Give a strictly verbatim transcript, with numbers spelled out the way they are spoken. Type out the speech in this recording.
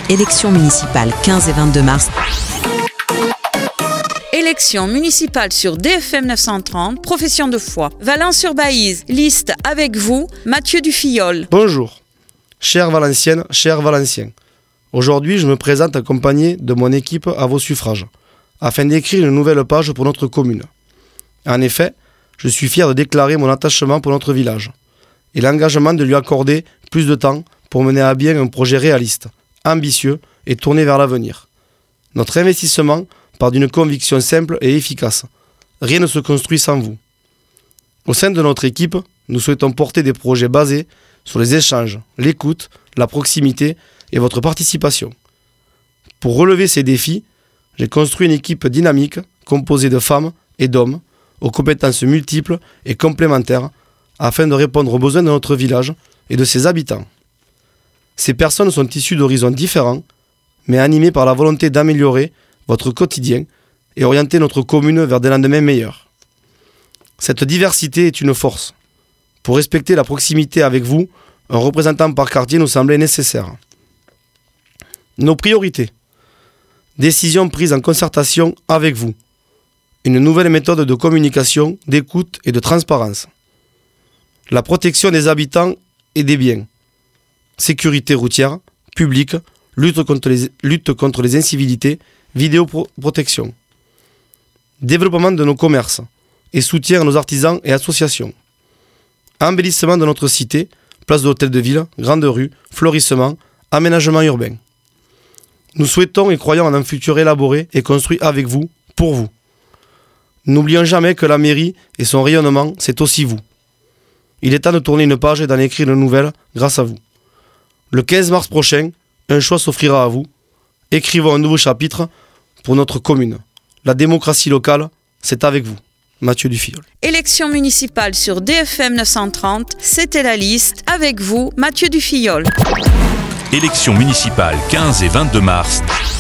Élections municipales quinze et vingt-deux mars. Élections municipales sur D F M neuf cent trente, profession de foi. Valence-sur-Baïse, liste avec vous, Mathieu Dufillol. Bonjour, chères Valenciennes, chers Valenciens. Aujourd'hui, je me présente accompagné de mon équipe à vos suffrages, afin d'écrire une nouvelle page pour notre commune. En effet, je suis fier de déclarer mon attachement pour notre village et l'engagement de lui accorder plus de temps pour mener à bien un projet réaliste, ambitieux et tourné vers l'avenir. Notre investissement part d'une conviction simple et efficace. Rien ne se construit sans vous. Au sein de notre équipe, nous souhaitons porter des projets basés sur les échanges, l'écoute, la proximité et votre participation. Pour relever ces défis, j'ai construit une équipe dynamique composée de femmes et d'hommes aux compétences multiples et complémentaires afin de répondre aux besoins de notre village et de ses habitants. Ces personnes sont issues d'horizons différents, mais animées par la volonté d'améliorer votre quotidien et orienter notre commune vers des lendemains meilleurs. Cette diversité est une force. Pour respecter la proximité avec vous, un représentant par quartier nous semblait nécessaire. Nos priorités. Décisions prises en concertation avec vous. Une nouvelle méthode de communication, d'écoute et de transparence. La protection des habitants et des biens. Sécurité routière, publique, lutte contre les, lutte contre les incivilités, vidéoprotection. Développement de nos commerces et soutien à nos artisans et associations. Embellissement de notre cité, place de l'hôtel de ville, grande rue, florissement, aménagement urbain. Nous souhaitons et croyons en un futur élaboré et construit avec vous, pour vous. N'oublions jamais que la mairie et son rayonnement, c'est aussi vous. Il est temps de tourner une page et d'en écrire une nouvelle grâce à vous. Le quinze mars prochain, un choix s'offrira à vous. Écrivons un nouveau chapitre pour notre commune. La démocratie locale, c'est avec vous. Mathieu Dufillol. Élections municipales sur D F M neuf cent trente, c'était la liste avec vous, Mathieu Dufillol. Élections municipales quinze et vingt-deux mars.